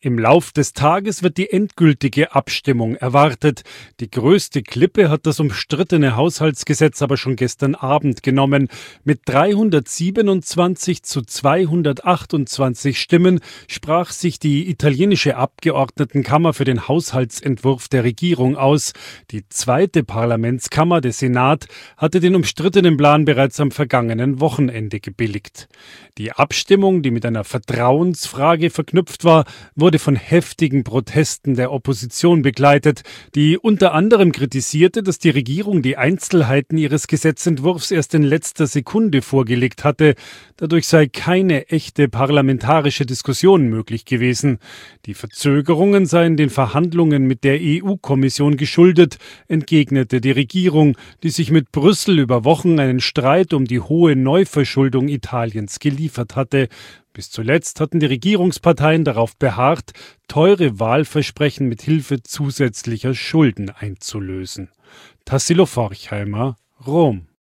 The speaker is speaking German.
Im Lauf des Tages wird die endgültige Abstimmung erwartet. Die größte Klippe hat das umstrittene Haushaltsgesetz aber schon gestern Abend genommen. Mit 327 zu 228 Stimmen sprach sich die italienische Abgeordnetenkammer für den Haushaltsentwurf der Regierung aus. Die zweite Parlamentskammer, der Senat, hatte den umstrittenen Plan bereits am vergangenen Wochenende gebilligt. Die Abstimmung, die mit einer Vertrauensfrage verknüpft war, wurde von heftigen Protesten der Opposition begleitet, die unter anderem kritisierte, dass die Regierung die Einzelheiten ihres Gesetzentwurfs erst in letzter Sekunde vorgelegt hatte. Dadurch sei keine echte parlamentarische Diskussion möglich gewesen. Die Verzögerungen seien den Verhandlungen mit der EU-Kommission geschuldet, entgegnete die Regierung, die sich mit Brüssel über Wochen einen Streit um die hohe Neuverschuldung Italiens geliefert hatte. Bis zuletzt hatten die Regierungsparteien darauf beharrt, teure Wahlversprechen mit Hilfe zusätzlicher Schulden einzulösen. Tassilo Forchheimer, Rom.